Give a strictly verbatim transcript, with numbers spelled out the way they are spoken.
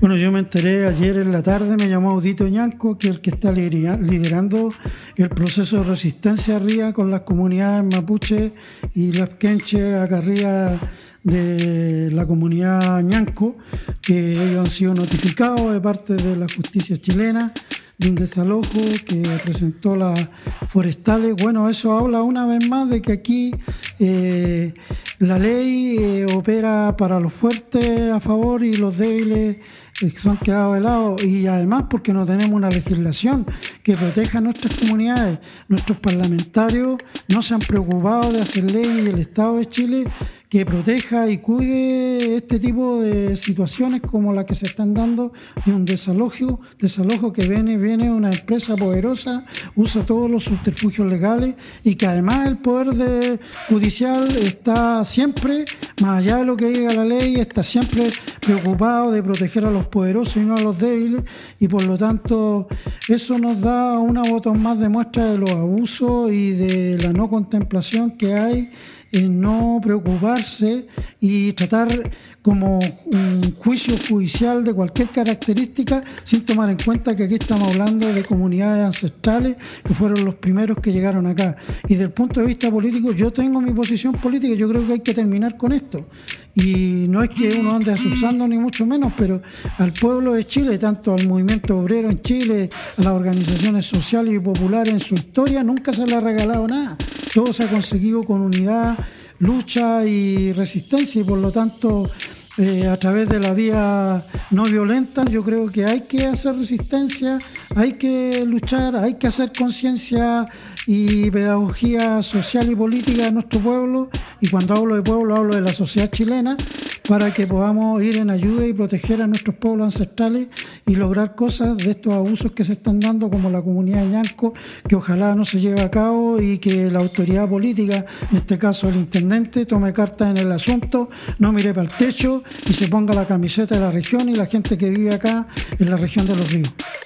Bueno, yo me enteré ayer en la tarde, me llamó Audito Ñanco, que es el que está liderando el proceso de resistencia arriba con las comunidades mapuche y las quenche acá arriba de la comunidad Ñanco, que ellos han sido notificados de parte de la justicia chilena de un desalojo que presentó las forestales. Bueno, eso habla una vez más de que aquí eh, la ley eh, opera para los fuertes a favor y los débiles eh, son quedados de lado, y además porque no tenemos una legislación que proteja a nuestras comunidades. Nuestros parlamentarios no se han preocupado de hacer ley del Estado de Chile que proteja y cuide este tipo de situaciones como la que se están dando de un desalojo, desalojo que viene, viene una empresa poderosa, usa todos los subterfugios legales y que además el poder de, judicial está siempre, más allá de lo que diga la ley, está siempre preocupado de proteger a los poderosos y no a los débiles, y por lo tanto eso nos da una botón más de muestra de los abusos y de la no contemplación que hay en no preocuparse y tratar como un juicio judicial de cualquier característica sin tomar en cuenta que aquí estamos hablando de comunidades ancestrales que fueron los primeros que llegaron acá. Y desde el punto de vista político, yo tengo mi posición política, yo creo que hay que terminar con esto. Y no es que uno ande asusando ni mucho menos, pero al pueblo de Chile, tanto al movimiento obrero en Chile, a las organizaciones sociales y populares en su historia, nunca se le ha regalado nada. Todo se ha conseguido con unidad, lucha y resistencia, y por lo tanto eh, a través de la vía no violenta yo creo que hay que hacer resistencia, hay que luchar, hay que hacer conciencia y pedagogía social y política de nuestro pueblo, y cuando hablo de pueblo hablo de la sociedad chilena, para que podamos ir en ayuda y proteger a nuestros pueblos ancestrales y lograr cosas de estos abusos que se están dando, como la comunidad de Ñanco, que ojalá no se lleve a cabo y que la autoridad política, en este caso el intendente, tome cartas en el asunto, no mire para el techo y se ponga la camiseta de la región y la gente que vive acá en la región de Los Ríos.